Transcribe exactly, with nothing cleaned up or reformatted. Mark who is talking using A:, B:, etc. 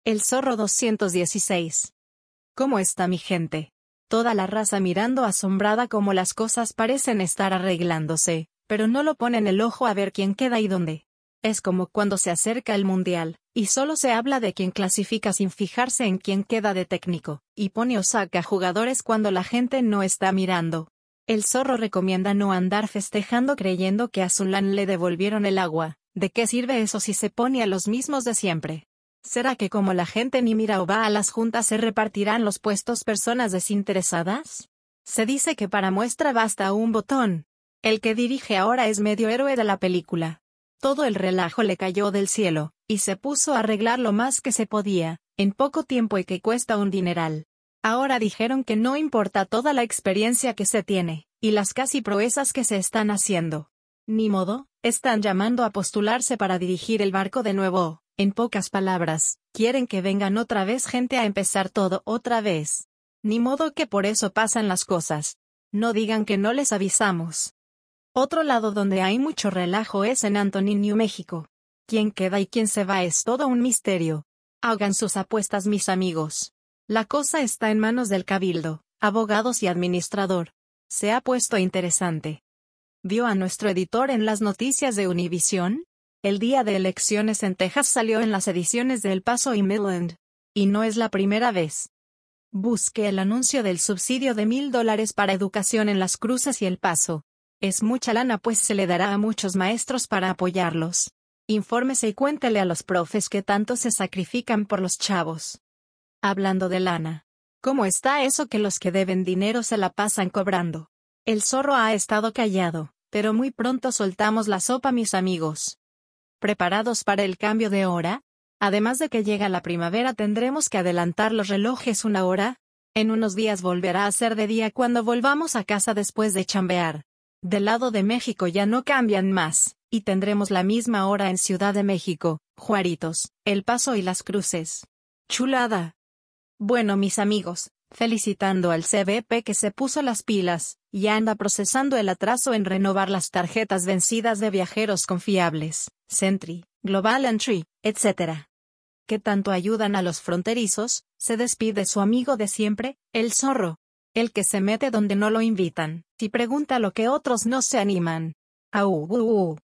A: El zorro doscientos dieciséis. ¿Cómo está mi gente? Toda la raza mirando asombrada como las cosas parecen estar arreglándose, pero no lo ponen el ojo a ver quién queda y dónde. Es como cuando se acerca el mundial, y solo se habla de quién clasifica sin fijarse en quién queda de técnico, y pone o saca jugadores cuando la gente no está mirando. El zorro recomienda no andar festejando creyendo que a Zulán le devolvieron el agua. ¿De qué sirve eso si se pone a los mismos de siempre? ¿Será que como la gente ni mira o va a las juntas se repartirán los puestos personas desinteresadas? Se dice que para muestra basta un botón. El que dirige ahora es medio héroe de la película. Todo el relajo le cayó del cielo, y se puso a arreglar lo más que se podía, en poco tiempo y que cuesta un dineral. Ahora dijeron que no importa toda la experiencia que se tiene, y las casi proezas que se están haciendo. Ni modo, están llamando a postularse para dirigir el barco de nuevo. En pocas palabras, quieren que vengan otra vez gente a empezar todo otra vez. Ni modo que por eso pasan las cosas. No digan que no les avisamos. Otro lado donde hay mucho relajo es en Anthony, New México. Quién queda y quién se va es todo un misterio. Hagan sus apuestas, mis amigos. La cosa está en manos del cabildo, abogados y administrador. Se ha puesto interesante. ¿Vio a nuestro editor en las noticias de Univisión? El día de elecciones en Texas salió en las ediciones de El Paso y Midland. Y no es la primera vez. Busque el anuncio del subsidio de mil dólares para educación en Las Cruces y El Paso. Es mucha lana, pues se le dará a muchos maestros para apoyarlos. Infórmese y cuéntele a los profes que tanto se sacrifican por los chavos. Hablando de lana. ¿Cómo está eso que los que deben dinero se la pasan cobrando? El zorro ha estado callado, pero muy pronto soltamos la sopa, mis amigos. ¿Preparados para el cambio de hora? Además de que llega la primavera, tendremos que adelantar los relojes una hora. En unos días volverá a ser de día cuando volvamos a casa después de chambear. Del lado de México ya no cambian más, y tendremos la misma hora en Ciudad de México, Juaritos, El Paso y Las Cruces. ¡Chulada! Bueno, mis amigos, felicitando al C B P que se puso las pilas, y anda procesando el atraso en renovar las tarjetas vencidas de viajeros confiables, Sentry, Global Entry, etcétera. ¿Qué tanto ayudan a los fronterizos? Se despide su amigo de siempre, el zorro. El que se mete donde no lo invitan, y pregunta lo que otros no se animan. Au, uh, uh.